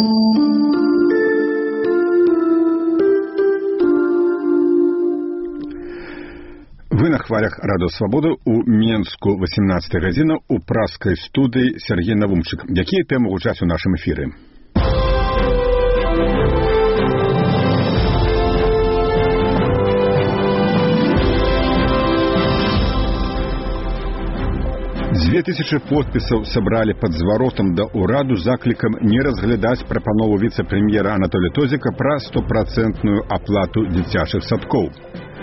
Вы на хвалях Радио Свобода у Менску 18 гадзіна у праскай студыі Сергей Навумчык. Якія тэмы гучаць у нашым эфіры? Дзве тысячы подпісаў сабралі пад зваротам да ўраду заклікам не разглядаць прапанову віцэ-прэм'ера Анатолія Тозіка пра 100% аплату дзіцячых садкоў.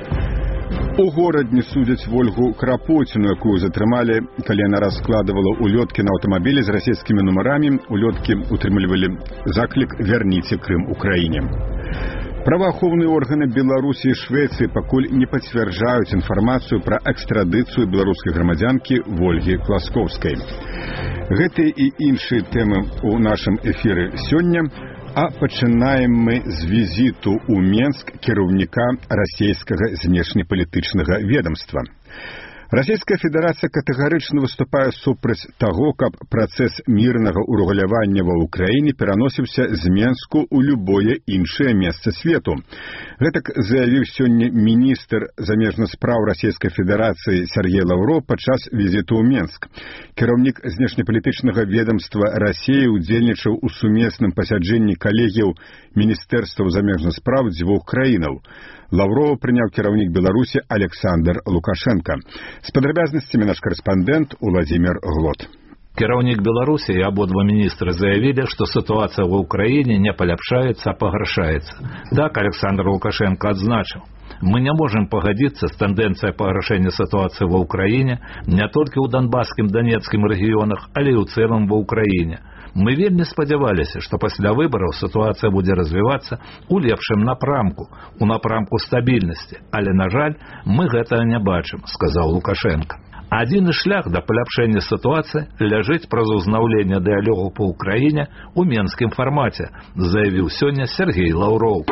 У горадні судзяць Вольгу Крапоціну, якую затрымалі, калі яна раскладывала улёткі на аўтамабілі з расійскімі нумарамі. Улёткі утрымлівалі заклік «Вярніце Крым Украіне». Праваахоўныя органы Беларусі і Швецыі пакуль не пацвярджаюць інфармацыю пра экстрадыцыю беларускай грамадзянкі Вольгі Класкоўскай. Гэтыя і іншыя тэмы ў нашым эфіры сёння. А пачынаем мы з візіту ў Менск кіраўніка расійскага знешнепалітычнага ведамства. Расійская федэрацыя катэгарычна выступае супраць таго, каб працэс мірнага урэгулявання ва ўкраіне пераносіўся з Менску ў любое іншае месца свету. Гэтак заявіў сёння міністр замежных спраў Расійскай федэрацыі Сергей Лаўроў падчас візіту ў Менск. Кіраўнік знешнепалітычнага ведамства Расіі удзельнічаў у сумесным пасяджэнні калегіяў міністэрстваў замежных спраў дзвюх краінаў. Лаўрова прыняў кіраўнік Беларусі Александр Лукашенко. З падрабязнасцямі наш карэспандэнт Уладзімір Глот. Кіраўнік Беларусі і абодва міністры заявілі, што сітуацыя ва ўкраіне не паляпшаецца, а пагаршаецца. Так Александр Лукашенко адзначыў: «Мы не можем погодиться с тенденцией погоршения ситуации в Украине не только у Донбасским, Донецким регионах, але и в целом в Украине. Мы вельмі спадзяваліся, што пасля выбараў сітуацыя будзе развівацца ў лепшым напрамку, у напрамку стабільнасці, але, на жаль, мы гэтага не бачым», — сказаў Лукашенко. Адзіны шлях да паляпшэння сітуацыі ляжыць праз узнаўленне дыялогу па ўкраіне ў менскім фармаце, заявіў сёння Сергей Лаўроў.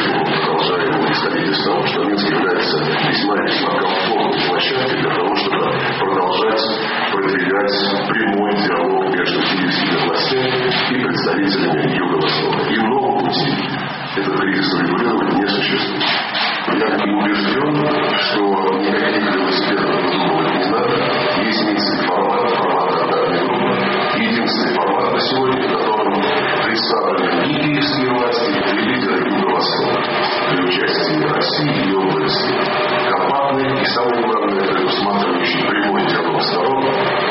Прямой диалог между киевскими властями и представителями Юго-Востока. И нового пути этот кризис урегулировать не существует. Я убежден, что никаких велосипедов выдумывать не надо. Есть единственный формат контактной группы. Единственный формат на сегодня, в котором представлены и киевские власти, и лидеры Юго-Востока. При участии России и области. Компактный и, самое главное, предусматривающий прямой диалог сторон.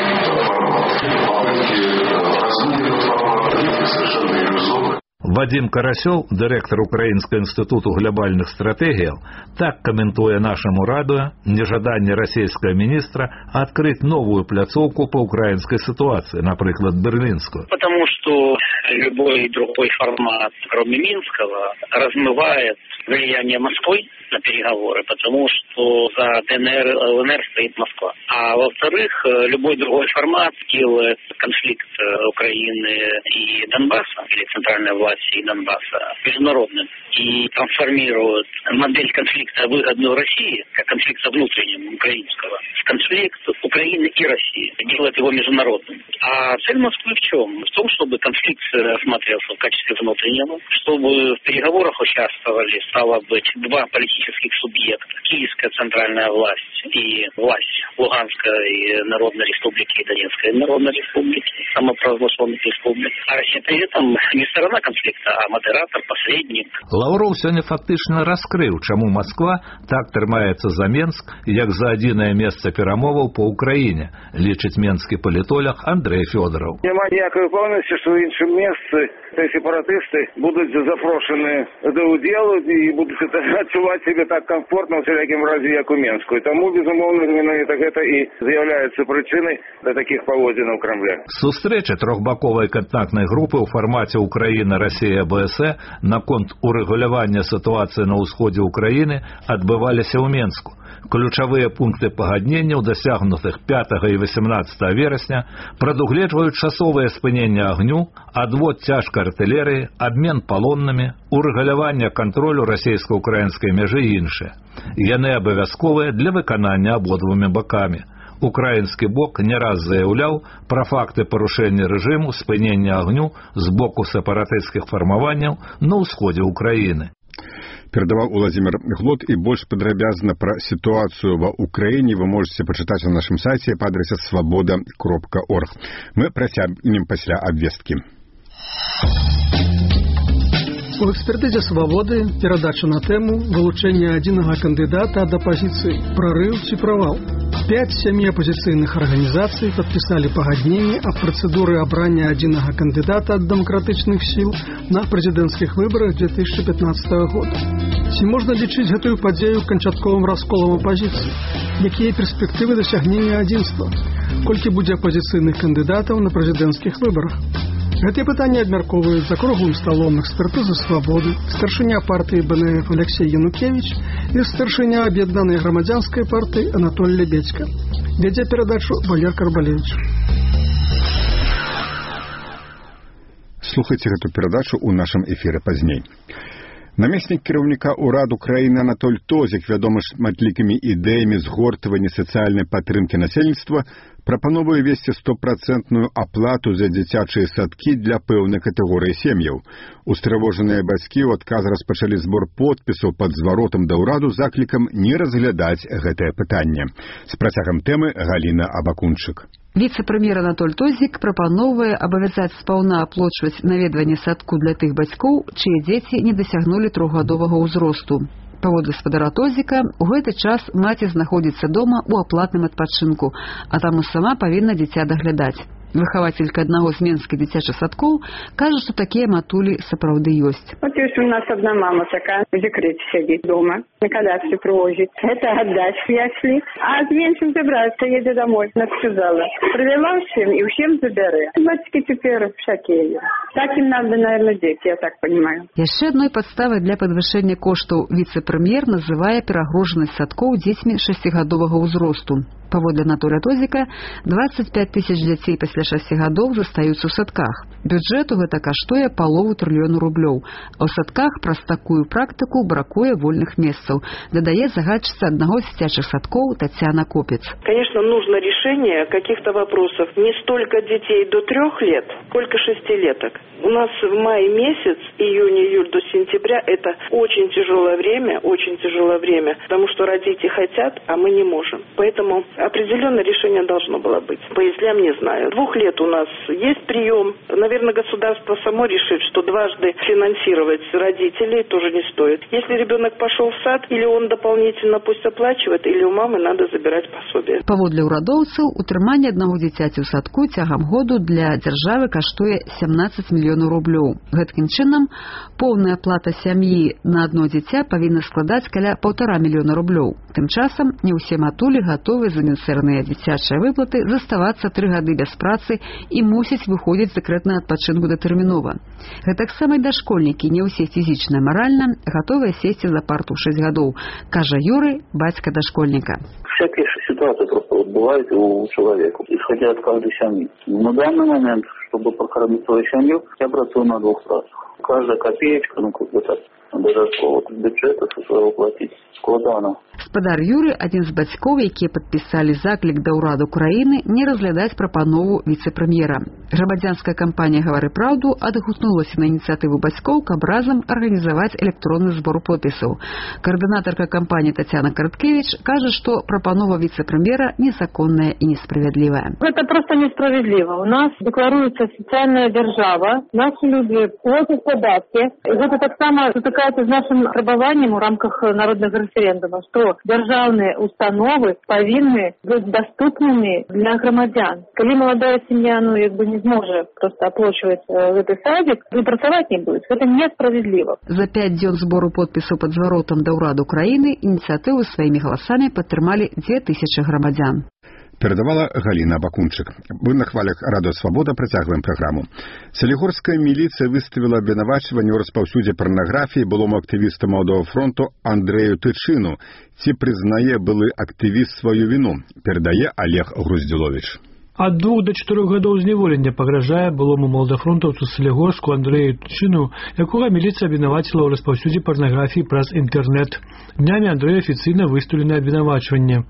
Вадим Карасёў, дырэктар Украінскага інстытуту глобальных стратэгіяў, так каментуе нашаму радыё нежаданне расійскага міністра адкрыць новую пляцоўку по украінскай сітуацыі, напрыклад, берлінскую. Потому что любой другой формат, кроме Минского, размывает влияние Москвы на переговоры, потому что за ДНР и ЛНР стоит Москва. А во-вторых, любой другой формат делает конфликт Украины и Донбасса, или центральной власти и Донбасса, международным. И трансформирует модель конфликта, выгодную России, как конфликта внутреннего, украинского, в конфликт Украины и России. Делает его международным. А цель Москвы в чем? В том, чтобы конфликт рассматривался в качестве внутреннего, чтобы в переговорах участвовали, стало быть, два политических субъекта. Киевская центральная власть и власть Луганской Народной Республики и Донецкой Народной Республики, самопровозглашенных республик. А Россия при этом не сторона конфликта, а модератор, посредник. Лаўроў сёння фактычна раскрыў, чаму Москва так трымаецца за Менск, як за адзінае месца перамоваў па ўкраіне, лічыць менскі палітолог Андрей Фёдоров. Няма ніякай упэўненасці, што ў іншым месцы сепаратысты будуць запрошаны да ўдзелу і будуць адчуваць сябе так комфортна ў всякім разе, як у Менску. І таму, безумоўна, менавіта гэта і з'яўляецца прычынай да такіх паводзінаў Крамля. Сустрэча трохбаковай кантактнай групы ў фармаце Украіна, Расія, БСЭ наконт урэгулявання сітуацыі на ўсходзе Украіны адбываліся ў Менску. Ключавыя пункты пагадненняў, дасягнутых 5 і 18 верасня, прадугледжваюць часовае спыненне агню, адвод цяжкай артылерыі, абмен палоннымі, урэгуляванне кантролю расійска-украінскай мяжы і іншыя. Яны абавязковыя для выканання абодвумі бакамі. Украінскі бок не раз заяўляў пра факты парушэння рэжыму спынення агню з боку сепаратысцкіх фармаванняў на ўсходзе ўкраіны. Перадаваў Уладзімір Глот, і больш падрабязна пра сітуацыю ва Ўкраіне вы можаце пачытаць на нашым сайце па адрасе свабода.орг. Мы працягнем пасля абвесткі. У экспертызе «Свободы» перадача на тему вылучэння адзінага кандыдата ад апазіцыі, прарыў ці правал. 5-7 апозіцыйных арганізацый падпісалі пагадненне аб працэдуры абрання адзінага кандыдата ад дэмакратычных сіл на прэзідэнцкіх выбарах 2015 года. Ці можна лічыць гэтую падзею канчатковым расколам апазіцыі? Якія перспектывы дасягнення адзінства? Колькі будзе апозіцыйных кандыдатаў на прэзідэнцкіх выбарах? Гэтыя пытанні абмяркоўваюць за круглым сталом экспертызы «Свободы», старшыня партыі БНФ Алексей Янукевич і старшыня аб'яднанай грамадзянскай партыі Анатоль Лебедзька. Вядзе перадачу Валер Карбалевич. Слухайце гэту перадачу ў нашым эфіры пазней. Намеснік кіраўніка ўраду краіны Анатоль Тозік, вядомы шматлікімі ідэямі згортвання сацыяльнай падтрымкі насельніцтва, прапановвае весці 100% аплату за дзіцячыя садкі для пэўнай катэгорыі сем'яў. Устрывожаныя бацькі ў адказ распачалі збор подпісаў пад зваротам да ўраду заклікам не разглядаць гэтае пытанне. З працягам тэмы Галіна Абакунчык. Віцэ-прэм'ер Анатоль Тозік прапановвае абавязаць спаўна аплочваць наведванне садку для тых бацькоў, чые дзеці не дасягнулі 3-гадовага ўзросту. Паводле спадара Тозіка, у гэты час маці знаходзіцца дома ў аплатным адпачынку, а таму сама павінна дзіця даглядаць. Выхавателька аднаго з менскіх дзіцячых садкоў кажа, што такія матулі сапраўды ёсць. Вот есть у нас одна мама такая, в декрете сидит дома, на коляске привозит. Это отдать в ясли, а с меньшим забраться, едет домой, сказала. Привела всем и всем заберы. Батьки теперь в шоке. Так им надо, наверное, дети, я так понимаю. Яшчэ адной падставай для падвышэння коштаў віцэ-прэм'ер называе перагружанасць садкоў дзецьмі 6-гадовага ўзросту. Паводле Анатоля Тозіка, 25 000 дзяцей пасля 6 гадоў застаюцца ў садках. Бюджэту гэта каштуе 500 мільёнаў рублёў, а ў садках праз такую практыку бракуе вольных месцаў, дадае загадчыца аднаго з дзіцячых садкоў Татьяна Копец. Конечно, нужно решение каких-то вопросов не столько детей до 3 лет, сколько 6-леток. У нас в мае месяц, июнь-июль до сентября, это очень тяжелое время, потому что родить хотят, а мы не можем. Поэтому определенное решение должно было быть. По яслям не знаю. 2 лет у нас есть прием. Наверное, государство само решит, что дважды финансировать родителей тоже не стоит. Если ребенок пошел в сад, или он дополнительно пусть оплачивает, или у мамы надо забирать пособие. Паводле ўрадоўцаў, утрыманне аднаго дзіцяці ў садку цягам году для дзяржавы каштуе 17 мільёнаў рублёў. Гэткім чынам, поўная аплата сям'і на адно дзіця павінна складаць каля 1,5 мільёна рублёў. Тым часам не ўсе матулі гатовы за мінцэрныя дзіцячыя выплаты заставацца 3 гады без працы і мусяць выходзіць з дэкрэтнага адпачынку датэрмінова. Гэтаксама і дашкольнікі не ўсе фізічна, маральна гатовыя сесці за парту 6 гадоў, кажа Юрый, бацька дашкольніка. Всякие ситуации просто бывают у человека, исходя от каждой семьи. На данный момент, чтобы прокормить свою семью, я працую на 2 працах. Каждая копеечка, как-то додатково бюджета со своего платить складана. Спадар Юры, адзін з бацькоў, якія падпісалі заклік да ўраду краіны не разглядаць прапанову віцэ-прэм'ера. Грамадзянская кампанія «Гавары праўду» адгукнулася на ініцыятыву бацькоў, каб разам арганізаваць электронны збор подпісаў. Координатарка кампании Татьяна Карткевич кажа, што прапанова віцэ-прэм'ера незаконная і несправядлівая. Это просто несправедливо. У нас декларуется социальная держава, наши люди платят податки. Это так само сутыкаецца з нашим требованием в рамках народных референдумов, что державные установы повинны быть доступными для громадян. Коли молодая семья, не сможет просто оплачивать этот садик, и працаваць не будет. Это несправедливо. За 5 дзён збору подпісаў пад зваротам да ўраду краіны ініцыятыву сваімі галасамі падтрымалі 2000 грамадзян. Перадавала Галіна Абакунчык. Мы на хвалях Радыё Свабода працягваем праграму. Салігорская міліцыя выставіла абвінавачванне ў распаўсюдзе парнаграфіі былому актывісту Маладога фронту Андрэю Тычыну. Ці прызнае былы актывіст сваю віну, перадае Олег Груздзіловіч. Ад 2 до 4 гадоў зневолення пагражае былому маладафронтаўцу Салігорску Андрэю Тычыну, якога міліцыя абвінаваціла ў распаўсюдзе парнаграфіі праз інтэрнэт. Днямі Андрэю афіцыйна выстаўлены абвінавачванне.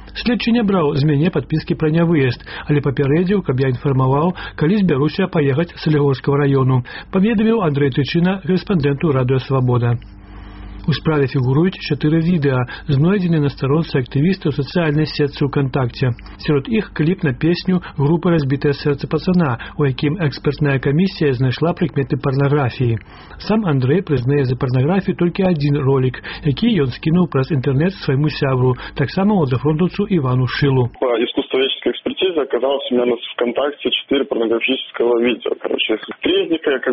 Следчы не браў з мяне падпіскі пра нявыезд, але папярэдзіў, каб я інфармаваў, калі збяруся паехаць з Салігорскага раёну, паведаміў Андрэй Тычына, карэспандэнту Радыё Свабода. У справе фігуруюць 4 відэа, знойдзены на старонцы актывістаў сацыяльнай сетцы ВКонтакце. Сярод іх кліп на песню групы «Разбітае сэрца пацана», у якім экспертная камісія знайшла прыкметы парнаграфіі. Сам Андрэй прызнае за парнаграфію толькі адзін ролик, які ён скінуў праз інтэрнэт свайму сябру, таксама молодафронтаўцу Ивану Шилу. По искусствоведческой экспертизе оказалось у меня на ВКонтакте 4 порнографического видео. Короче, 3 из них, я,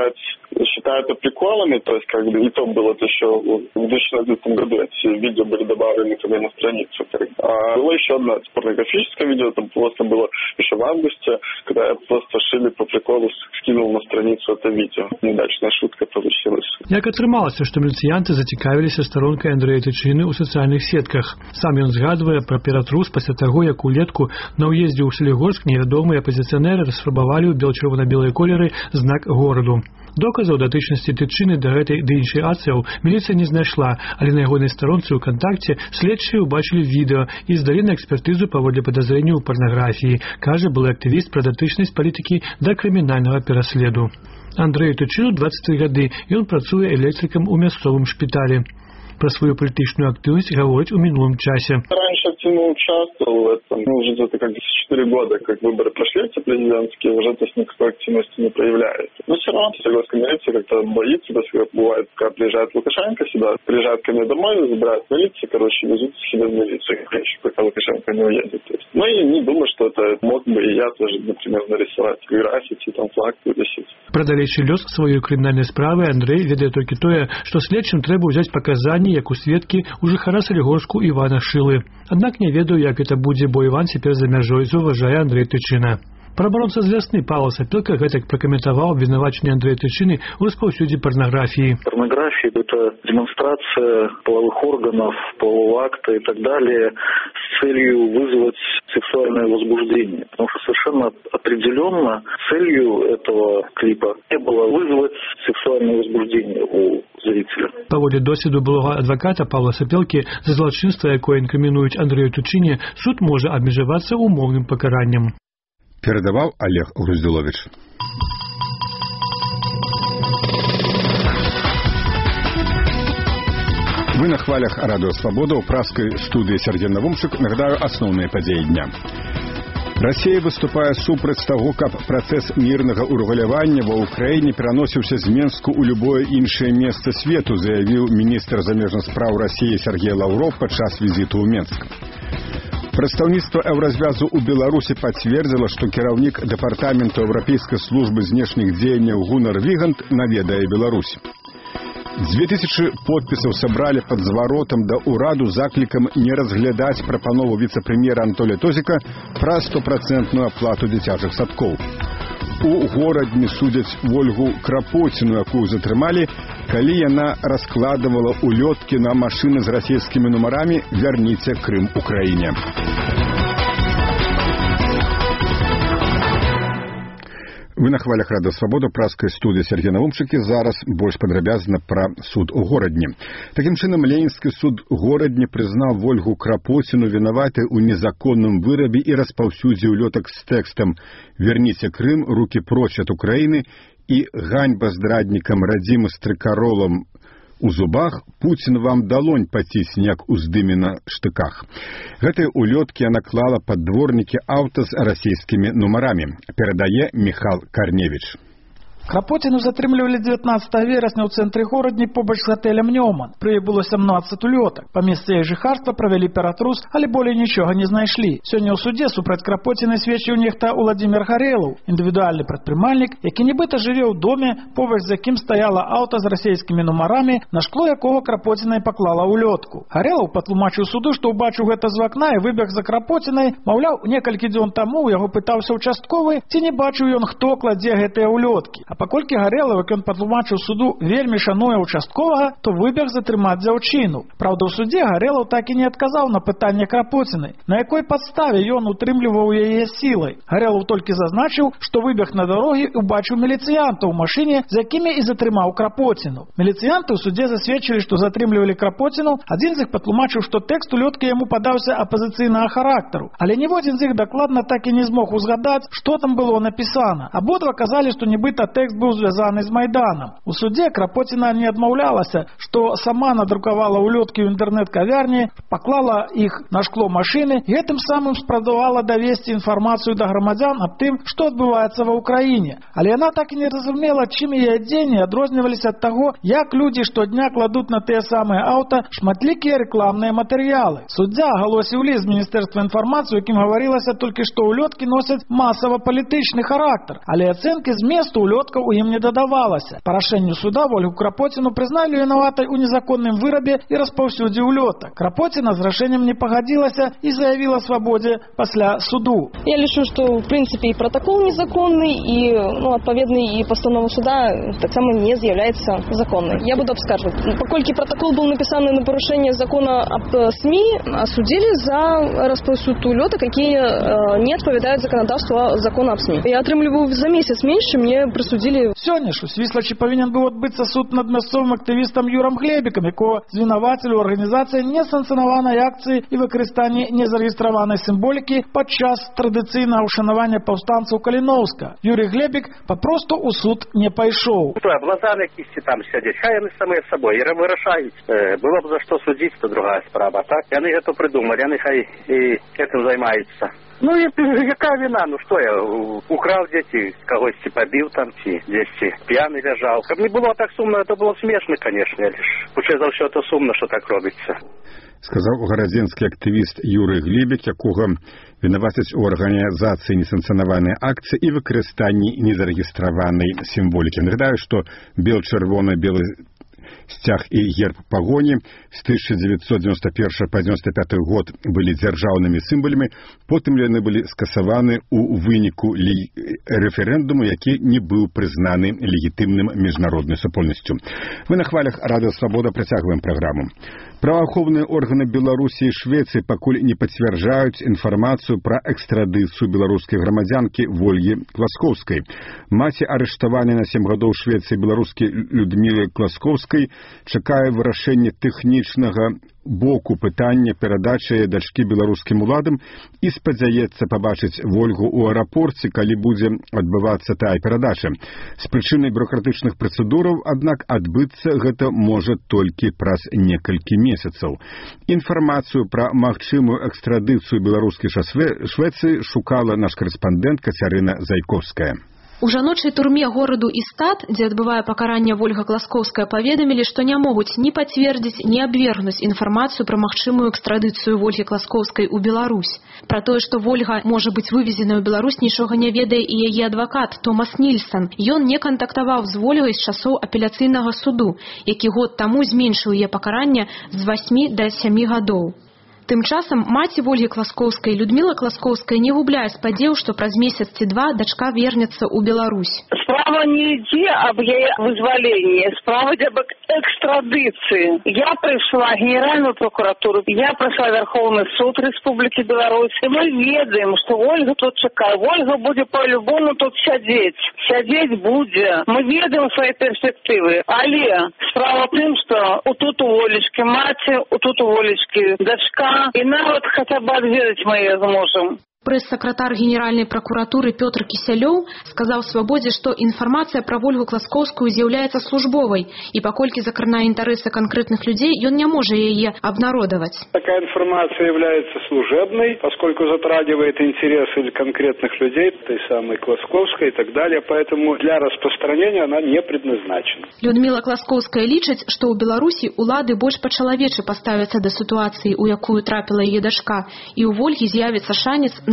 считаю это приколами, то есть, и то было это еще в 2011 году эти видео были добавлены туда на страницу. А было еще одно порнографическое видео, это просто было еще в августе, когда я просто Шиле по приколу скинул на страницу это видео. Неудачная шутка получилась. Як атрымалася, што міліцыянты зацікавіліся старонкай Андрэя Тычыны ў сацыяльных сетках. Сам ён згадвае пра ператрус пасля таго, як улетку на ўездзе ў Салігорск невядомыя апазіцыянеры расфарбавалі ў бел-чырвона-белыя колеры знак гораду. Доказаў датычнасці Тычыны да гэтай ды іншай акцыяў міліцыя не знайшла, але на ягонай старонцы ВКонтакце следчыя ўбачылі відэо і здалі на экспертызу паводле падазрэнняў у парнаграфіі, кажа былы актывіст пра датычнасць палітыкі да крымінальнага пераследу. Андрэю Тычыну 23 гады, ён працуе электрыкам у мясцовым шпіталі. Про свою политическую активность говорить в минулом часе. Раньше активно участвовал в этом. Уже за 4 года, как выборы прошли эти президентские, уже то есть никакой активности не проявляется. Но все равно согласно милиция как-то боится, если бывает, когда приезжает Лукашенко сюда, приезжает ко мне домой, забирает милицию, везут себя в милицию, пока Лукашенко не уедет. Ну и не думаю, что это мог бы и я тоже, например, нарисовать граффити, там флаг вывесить. Про далейшы лёс сваёй крымінальнай справы Андрэй ведае толькі тое, што следчым трэба ўзяць паказанні як у сведкі у жыхара Салігорску Івана Шылы. Аднак не ведаю, як гэта будзе, бо Іван цяпер за мяжой, заўважае Андрэй Тычына. Прабаронца з вясны Павел Сапелка гэтак пракаментаваў абвінавачанне Андрэя Тычыны ў распаўсюдзе порнографии. Порнография – это демонстрация половых органов, полового акта и так далее с целью вызвать сексуальное возбуждение. Потому что совершенно определенно целью этого клипа не было вызвать сексуальное возбуждение у зрителя. Паводле досведу былога адваката Павла Сапелкі, за злачынства, якое інкрымінуюць Андрэю Тычыне, суд можа абмежавацца умоўным пакараннем. Передавал Олег Груздилович. Вы на хвалях Радио Свобода у праской студии Сергей Навумчик. Нагадаю основные подеи дня. Россия выступае супраць таго, каб працэс мірнага урэгулявання ва ўкраіне пераносіўся з Менску ў любое іншае месца свету, заявіў міністр замежных спраў России Сергей Лавров падчас візіту ў Менск. Прадстаўніцтва Еўразвязу ў Беларусі пацвердзіла, што кіраўнік дэпартаменту Еўрапейскай службы знешніх дзеянняў Гунар Вігант наведае Беларусь. 2000 подпісаў сабралі пад зваротам да ўраду заклікам не разглядаць прапанову віцэ-прэм'ера Анатолія Тозіка пра 100% аплату дзіцячых садкоў. У горадні судзяць Ольгу Крапоціну, якую затрымалі, калі яна раскладывала улёткі на машыны з расійскімі нумарамі «Вярніце Крым Украіне». Вы на хвалях Радио Свобода, праскай студии Сергей Навумчик. Зараз больш падрабязна пра суд у горадні. Такім чынам, Ленінскі суд горадні прызнаў Ольгу Крапоціну вінаватай у незаконным вырабе і распаўсюдзе улётак з тэкстам «Верніце Крым, руки прочь от Украины» і «Ганьба здраднікам радзімы з трыкаролам у зубах, Пуцін вам далонь пацісне, як уздыме на штыках». Гэтыя улёткі яна клала пад дворнікі аўта з расійскімі нумарамі, перадае Міхал Карневіч. Крапоціну затрымлівалі 19 верасня ў цэнтры горадні побач з гатэлем «Нёман». Пры ёй было 17 улётак. Па месцы яе жыхарства правялі ператрус, але болей нічога не знайшлі. Сёння ў судзе супраць Крапоціны сведчыў нехта Уладзімір Гарэлаў, індывідуальны прадпрымальнік, які нібыта жыве ў доме, побач з якім стаяла аўта з расійскімі нумарамі, на шкло якога Крапоціна і паклала улётку. Гарэлаў патлумачыў суду, што ўбачыў гэта з вакна і выбег за Крапоцінай, маўляў, некалькі дзён таму ў яго пытаўся участковы, ці не бачыў ён, хто кладзе гэтыя улёткі. А паколькі Гарэлаў, як ён патлумачыў суду, вельмі шануе участковага, то выбег затрымаць дзяўчыну. Праўда, у суде Гарэлаў так і не адказаў на пытанне Крапоціной, на якой падставе ён утрымліваў яе сілай. Гарэлаў толькі зазначыў, што выбег на дарогі і убачыў міліцыянтаў у машыне, з якімі і затрымаў Крапоціну. Міліцыянты ў суде засведчылі, што затрымлівалі Крапоціну. Адзін з іх патлумачыў, што тэкст улёткі яму падаўся апазіцыйнага характару, але ніводзін з іх дакладна так і не змог узгадаць, што там было напісана. Абодва казалі, што нібыта тэкст быў звязаны з Майданам. У суде Крапоціна не адмаўлялася, што сама надрукавала улёткі ў інтэрнэт-кавярні, паклала іх на шкло машыны і гэтым самым спрабавала давесці інфармацыю да грамадзян аб тым, што адбываецца ва ўкраіне. Але яна так і не разумела, чым яе дзеянні адрозніваліся ад таго, як людзі штодня кладуць на тыя самыя аўта шматлікія рэкламныя матэрыялы. Суддзя агалосіў ліст з Міністэрства інфармацыі, якім гаварылася толькі, што улёткі носяць масава-палітычны характар, але ацэнкі зместу улёткаў у ім не дадавалася. Па рашэнню суда Ольгу Крапоціну прызналі вінаватай у незаконным вырабе і распаўсюдзе улётак. Крапоціна з рашэннем не пагадзілася і заявіла свабодзе пасля суду. Я лічу, што в прынцыпе і протакол незаконны, і адпаведны і пастанова суда таксама не з'яўляецца законнай. Я буду абскарджваць. Паколькі протакол быў напісаны на парушэнне закона аб СМІ, асудзілі за распаўсюд улётак, якія не адпавядаюць заканадаўству закона аб СМІ. Я атрымліваю за месяц менш, чым мне прысудзілі. Сёння ж у Свіслачы павінен быў адбыцца суд над мясцовым актывістам Юрам Глебікам, якого звінавацілі ў арганізацыі несанкцыянаванай акцыі і выкарыстанні незарэгістраванай сімволікі падчас традыцыйнага ўшанавання паўстанцаў Каліноўска. Юрий Глебік папросту ў суд не пайшоў. Блазаны якісь там сядзяць, хай яны самыя сабой вырашаюць. Было б за што судзіць, то другая справа, так? Яны гэта прыдумалі, яны хай і гэтым займаюцца. Ну, якая вина? Ну, что я, украл дзеці, кагосьці побіў там, ці дзесьці п'яны ляжаў. Каб не было так сумна, это было смешна, конечно, лишь. Хутчэй за ўсё, это сумна, что так робіцца. Сказаў гарадзенскі актывіст Юрый Глебік, якога вінавацяць у арганізацыі несанкцыянаванай акцыі і выкарыстанні незарэгістраванай сімволікі. Нагадаю, што бел-чырвона-белы сцяг і герб пагоні з 1991 па 95 год былі дзяржаўнымі сімвалямі, потым яны былі скасаваны ў выніку рэферэндуму, які не быў прызнаны легітымным міжнароднай супольнасцю. Мы на хвалях Радыё Свабода працягваем праграму. Праваахоўныя органы Беларусі і Швецыі пакуль не пацвярджаюць інфармацыю пра экстрадыцыю беларускай грамадзянкі Вольгі Класкоўскай. Маці арыштаванай на 7 гадоў Швецыі беларускай Людмілы Класкоўскай чакае вырашэння тэхнічнага боку пытання перадачы дачкі беларускім уладам і спадзяецца пабачыць Вольгу ў аэрапорце, калі будзе адбывацца тая перадача. З прычыны бюрократычных працэдураў, аднак адбыцца гэта можа толькі праз некалькі месяцаў. Інфармацыю пра магчымую экстрадыцыю беларускай Швецыі шукала наш карэспандэнт Кацярына Зайковская. У жаночай турме гораду Істат, дзе адбывае пакаранне Вольга Класкоўская, паведамілі, што не могуць ні пацвердзіць, ні абвергнуць інфармацыю пра магчымую экстрадыцыю Вольгі Класкоўскай у Беларусь. Пра тое, што Вольга можа быць вывезена ў Беларусь, нічога не ведае і яе адвакат Томас Нільсон. Ён не кантактаваў з Вольгай з часоў апеляцыйнага суду, які год таму зменшыў яе пакаранне з 8 да 7 гадоў. Тым часам маці Вольгі Класкоўскай Людміла Класкоўская не губляе спадзеў, што праз месяц ці два дачка вернецца ў Беларусь. Справа не ідзе аб яе вызваленні, справа ідзе аб экстрадыцыі. Я прыйшла в Генеральную прокуратуру, я прыйшла в Верховный суд Республики Беларусь, и мы ведаем, что Ольга тут чакае. Ольга будзе по-любому тут сядзець. Сядзець будзе. Мы ведаем свае перспектывы. Але справа в тым, што тут у Олечкі маці, тут у Олечкі дачка, и нават хотя бы отведать мы ее зможем. Прэс-сакратар Генеральнай пракуратуры Пётр Кісялёў сказаў Свабодзе, што інфармацыя пра Вольгу Класкоўскую з'яўляецца службовай, і паколькі закранае інтарэсы конкретных людей, ён не можа яе обнародовать. Такая информация является служебной, поскольку затрагивает интересы конкретных людей, той самой Класкоўской и так далее, поэтому для распространения она не предназначена. Людмила Класкоўская лічыць, што ў Беларусі улады больш па-чалавечы паставяцца да сітуацыі, у якую трапіла яе дачка, і ў Вольгі з'явіцца шанец на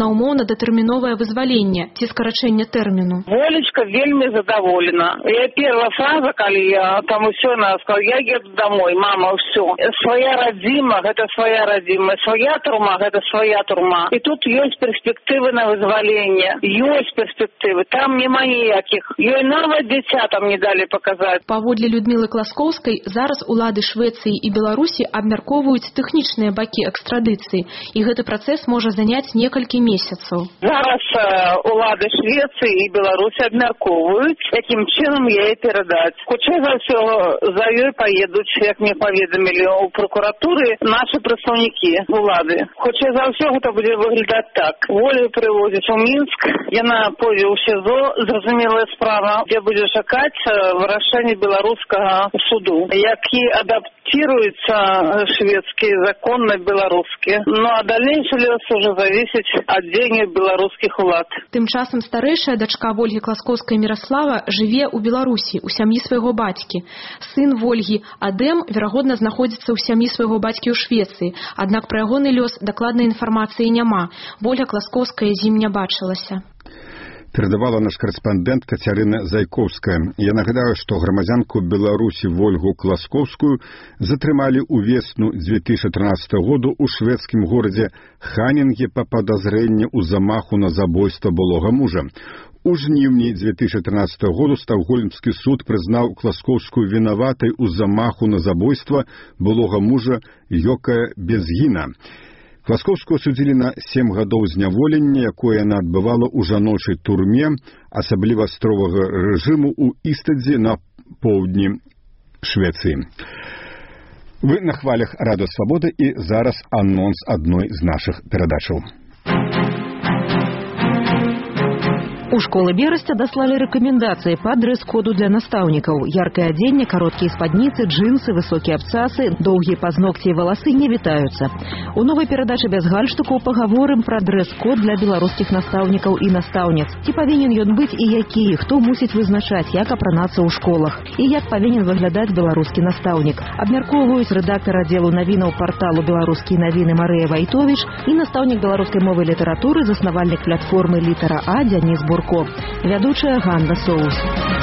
на умоўна-датэрміновае вызваленне ці скарачэнне тэрміну. Волечка вельмі задоволена. Я первая фраза, калі я там усё она сказала, я еду домой, мама, все. Своя родима, гэта своя родима, своя турма, гэта своя турма. И тут ёсць перспектывы на вызваленне, ёсць перспектывы, там нема ніякіх. Ёй нават дзіця там не далі паказаць. Паводле Людмілы Класкоўскай, зараз улады Швецыі і Беларусі абмяркоўваюць тэхнічныя бакі экстрадыцыі, і гэты працэс можа заняць некалькі месяцаў. Зараз улады Швецыі і Беларусі абмяркоўваюць, якім чынам яе перадаць. Хутчэй за ўсё за ёй паедуць, як мне паведамілі у прокуратуры, нашы прадстаўнікі улады. Хутчэй за ўсё гэта будзе выглядаць так. Волю прывозяць у Мінск, яна пойдзе ў СІЗО, зразумелая справа, дзе будзе чакаць вырашэння беларускага суду, які адаптируется шведский закон на белорусский. Ну а дальнейший лес уже зависит от денег белорусских улад. Тым часам старэйшая дачка Вольгі Класкоўскай Міраслава жыве ў Беларусі, у сям'і свайго бацькі. Сын Вольгі Адэм, верагодна, знаходзіцца ў сям'і свайго бацькі ў Швецыі, аднак пра ягоны лёс дакладнай інфармацыі няма. Вольга Класкоўская з ім не бачылася. Передавала наш корреспондент Кацярына Зайковская. Я нагадаю, што грамадзянку Беларусі Вольгу Класкоўскую затрымалі ў весну 2013 году ў шведскім горадзе Ханінге па падазрэнні ў замаху на забойства былога мужа. У жніўні 2013 году Стокгольмскі суд прызнаў Класкоўскую вінаватай у замаху на забойства былога мужа Йока Безгіна. Класкоўскую судзілі на 7 гадоў зняволення, якое яна адбывала ў жаночай турме, асабліва строгага рэжыму ў Істадзе на поўдні Швецыі. Вы на хвалях Радыё Свабода, і зараз анонс адной з нашых перадачаў. У школы Берасця даслалі рэкамендацыі па дрэс-коду для настаўнікаў. Яркае адзенне, кароткія спадніцы, джинсы, высокія абцасы, доўгія пазногці і валасы не вітаюцца. У новай перадачы без гальштукаў пагаворым пра дрэс-код для беларускіх настаўнікаў і настаўніц. Ці павінен ён быць і які, хто мусіць вызначаць, як апранацца ў школах і як павінен выглядаць беларускі настаўнік. Абмяркоўваюць рэдактар аддзелу навінаў парталу «Беларускія навіны» Марыя Вайтовіч і настаўнік беларускай мовы і літаратуры, заснавальнік платформы «Літара А» Дзяніс Бурко. Вядучая Ганна Соус.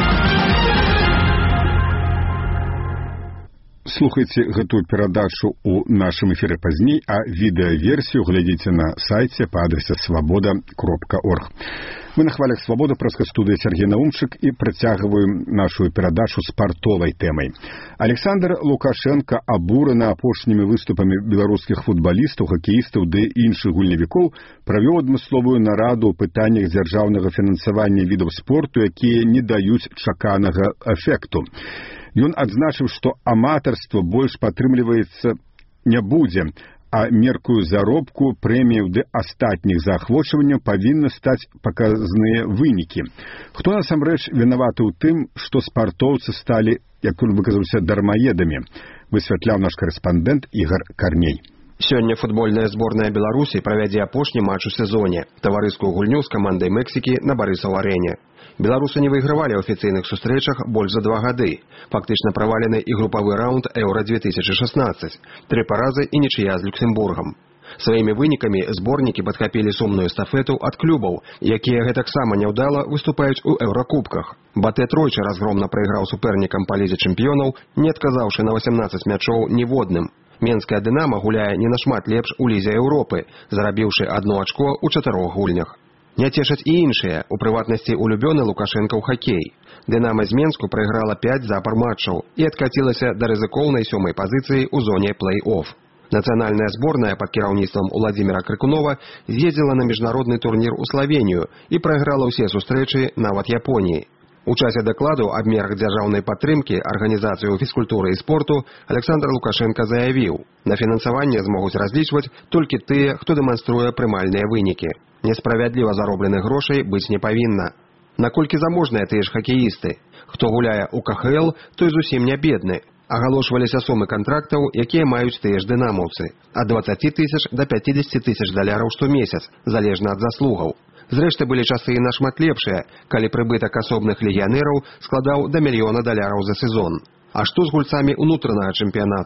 Слухайце гэтую перадачу ў нашым эфіры пазней, а відэаверсію глядзіце на сайце па адрасе свабода.орг. Мы на хвалях Свабода, праска студыі Сергей Наумчык, і працягваем нашу перадачу спартовай тэмай. Александр Лукашенко абураны апошнімі выступамі беларускіх футбалістаў, хакеістаў ды іншых гульнявікоў правёў адмысловую нараду ў пытаннях дзяржаўнага фінансавання відаў спорту, якія не даюць чаканага эфекту. Ён адзначыў, што аматарства больш падтрымліваецца не будзе, а меркую заробку, прэмію ды астатніх заахвочванняў павінны стаць паказныя вынікі. Хто насамрэч вінаваты ў тым, што спартоўцы сталі, як ён выказаўся, дармаедамі, высвятляў наш карэспандэнт Ігар Карней. Сёння футбольная зборная Беларусі правядзе апошні матч у сезоне, таварыскую гульню з камандай Мексікі на Барысаў-арэне. Беларусы не выйгравалі ў афіцыйных сустрэчах больш за 2 гады. Фактычна правалены і групавы раунд Еўра-2016, 3 паразы і нічыя з Люксембургам. Сваімі вынікамі зборнікі падхапілі сумную эстафету ад клубаў, якія гэтаксама няўдала выступаюць у еўракубках. Батэ тройчы разгромна прайграў супернікам па лізе чэмпіёнаў, не адказаўшы на 18 мячоў ніводным. Менская «Дынама» гуляе не нашмат лепш у лізе Еўропы, зарабіўшы 1 ачко ў 4 гульнях. Не цешаць і іншыя, у прыватнасці улюбёны Лукашенка ў хакей. «Дынама» з Менску прайграла 5 запар матчаў і адкацілася да рызыкоўнай 7-й пазіцыі ў зоне плэй-офф. Нацыянальная зборная пад кіраўніцтвам Уладзіміра Крыкунова з'ездзіла на міжнародны турнір у Славенію і прайграла ўсе сустрэчы нават Японіі. У часе дакладу аб мерах дзяржаўнай падтрымкі арганізацыю фізкультуры і спорту Александр Лукашенко заявіў, на фінансаванне змогуць разлічваць толькі тыя, хто дэманструе прымальныя вынікі. Несправядліва заробленых грошай быць не павінна. Наколькі заможныя тыя ж хакеісты? Хто гуляе ў КХЛ, той зусім не бедны. Агалошваліся сумы кантрактаў, якія маюць тыя ж дынамаўцы. Ад 20 тысяч да 50 тысяч даляраў штомесяц, залежна ад заслугаў. Зрэшты, былі часы і нашмат лепшыя, калі прыбытак асобных легіянераў складаў да $1 000 000 за сезон. А што з гульцамі ўнутранага чэмпіянату?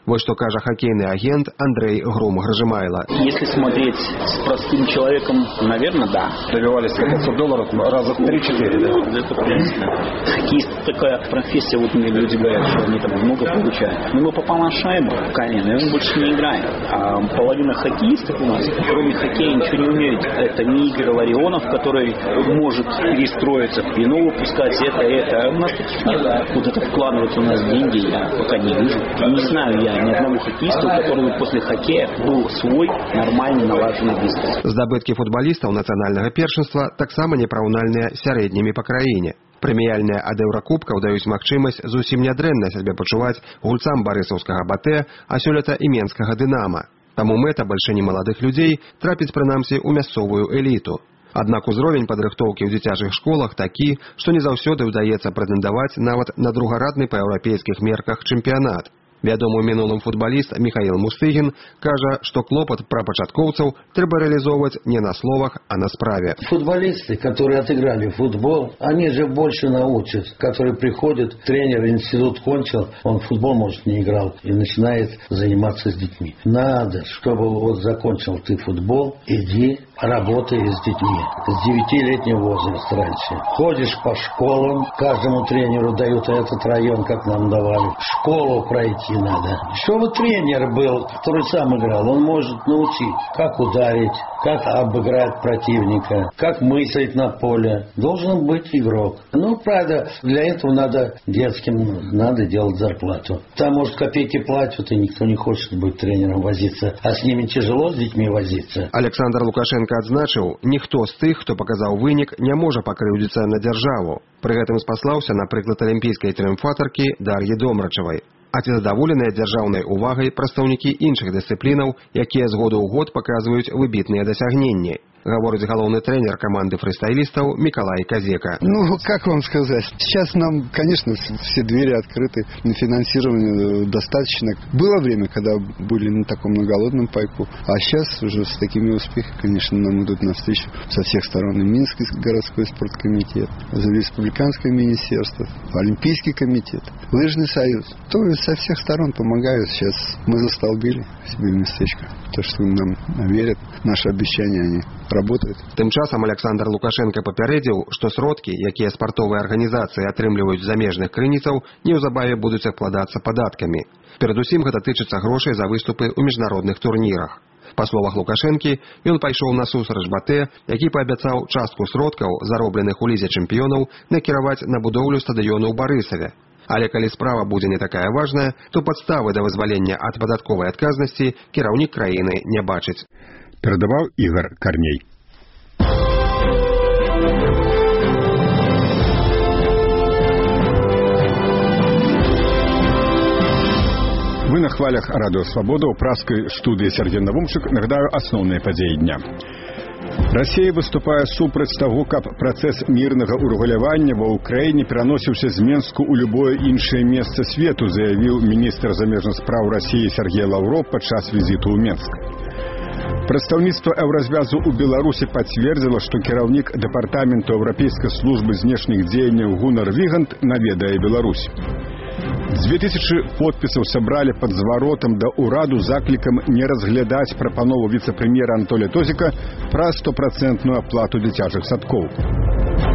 Вот что кажа хоккейный агент Андрей Гром-Грожимайло. Если смотреть с простым человеком, наверное, да. Добивались $500 раза в 3-4, да? Это принципно. Хоккеист такая профессия, вот мне люди говорят, что они там много получают. Мы попал на шайбу, конечно, и он больше не играет. А половина хоккеистов у нас, кроме хоккея, ничего не умеют. Это не Игорь Ларионов, который может перестроиться, вино выпускать, это. У нас таких нет. Вот это вкладывать у нас деньги я пока не вижу. Не знаю я ни одного хоккеиста, у которого после хоккея был свой нормальный налаженный бизнес. Здабыткі футбалістаў нацыянальнага першынства таксама непараўнальныя сярэднімі па краіне. Прэміяльныя ад еўракубкаў даюць магчымасць зусім нядрэнна сябе пачуваць гульцам барысаўскага БАТЭ, а сёлета і менскага Дынама. Таму мэта бальшыні маладых людзей трапіць прынамсі ў мясцовую эліту. Аднак узровень падрыхтоўкі ў дзіцячых школах такі, што не заўсёды ўдаецца прэтэндаваць нават на другарадны па еўрапейскіх мерках чэмпіянат. Вядомы ў мінулым футбаліст Михаил Мустыгин кажа, што клопат пра пачаткоўцаў трэба реализовывать не на словах, а на справе. Футболисты, которые отыграли футбол, они же больше научат. Которые приходят, тренер институт кончил, он в футбол, может, не играл, и начинает заниматься с детьми. Надо, чтобы вот закончил ты футбол, иди работай с детьми. С 9-летнего возраста раньше. Ходишь по школам, каждому тренеру дают этот район, как нам давали. Школу пройти надо. Чтобы тренер был, который сам играл, он может научить, как ударить, как обыграть противника, как мыслить на поле. Должен быть игрок. Ну, правда, для этого надо детским, надо делать зарплату. Там, может, копейки платят, и никто не хочет быть тренером возиться. А с ними тяжело, с детьми возиться. Александр Лукашенко адзначыў, ніхто з тых, хто паказаў вынік, не можа пакрыўдзіцца на дзяржаву. Пры гэтым спаслаўся на прыклад алімпійскай трыумфатаркі Дар'і Домрачавай. А ці задаволеныя дзяржаўнай увагай прадстаўнікі іншых дысцыплінаў, якія з году ў год паказваюць выбітныя дасягненні, гаворыць галоўны тренер команды фристайлистов Миколай Казека. Ну, как вам сказать? Сейчас нам, конечно, все двери открыты, на финансирование достаточно. Было время, когда были на таком на голодном пайку, а сейчас уже с такими успехами, конечно, нам идут навстречу со всех сторон. И Минский городской спорткомитет, республиканское министерство, Олимпийский комитет, Лыжный союз. То есть со всех сторон помогают. Сейчас мы застолбили себе местечко. То, что нам верят, наши обещания, они работают. Тым часам Александр Лукашенко папярэдзіў, што сродкі, якія спартовыя арганізацыі атрымліваюць з замежных крыніцаў, неўзабаве будуць абкладацца падаткамі. Перадусім гэта тычыцца грошай за выступы ў міжнародных турнірах. Па словах Лукашэнкі, ён пайшоў насустрач БАТЭ, які паабяцаў частку сродкаў, заробленых у лізе чэмпіёнаў, накіраваць на будоўлю стадыёну ў Барысаве. Але калі справа будзе не такая важная, то падставы да вызвалення ад падатковай адказнасці кіраўнік краіны не бачыць. Перадаваў Ігор Карней. Вы на хвалях Радио Свобода. У праской студии Сергей Навумчик. Нагадаю основные подеи дня. Россия, выступая супраць таго, каб працэс мірнага ўрэгулявання ва ўкраіне пераносіўся з Менску ў любое іншае месца свету, заявіў міністр замежных спраў России Сергей Лавров падчас візіту ў Менск. Прадстаўніцтва Еўразвязу ў Беларусі пацвердзіла, што кіраўнік дэпартаменту Еўрапейскай службы знешніх дзеянняў Гунар Вігант наведае Беларусь. 2000 подпісаў сабралі пад зваротам да ўраду заклікам не разглядаць прапанову віцэ-прэм'ера Анатолія Тозіка пра 100% аплату дзіцячых садкоў.